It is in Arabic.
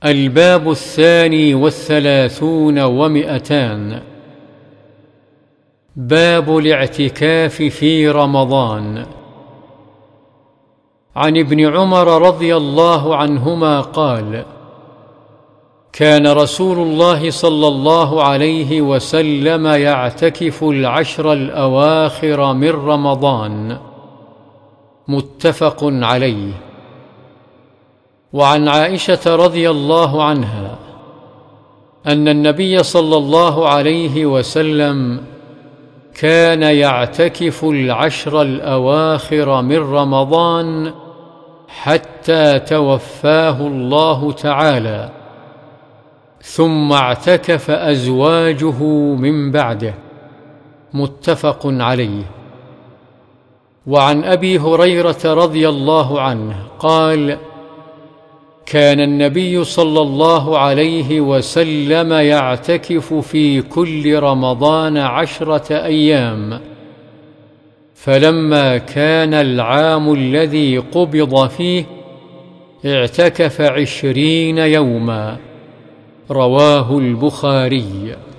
الباب 32 و200. باب الاعتكاف في رمضان. عن ابن عمر رضي الله عنهما قال: كان رسول الله صلى الله عليه وسلم يعتكف العشر الأواخر من رمضان. متفق عليه. وعن عائشة رضي الله عنها أن النبي صلى الله عليه وسلم كان يعتكف العشر الأواخر من رمضان حتى توفاه الله تعالى، ثم اعتكف أزواجه من بعده. متفق عليه. وعن أبي هريرة رضي الله عنه قال: كان النبي صلى الله عليه وسلم يعتكف في كل رمضان 10 أيام، فلما كان العام الذي قبض فيه اعتكف 20 يوما. رواه البخاري.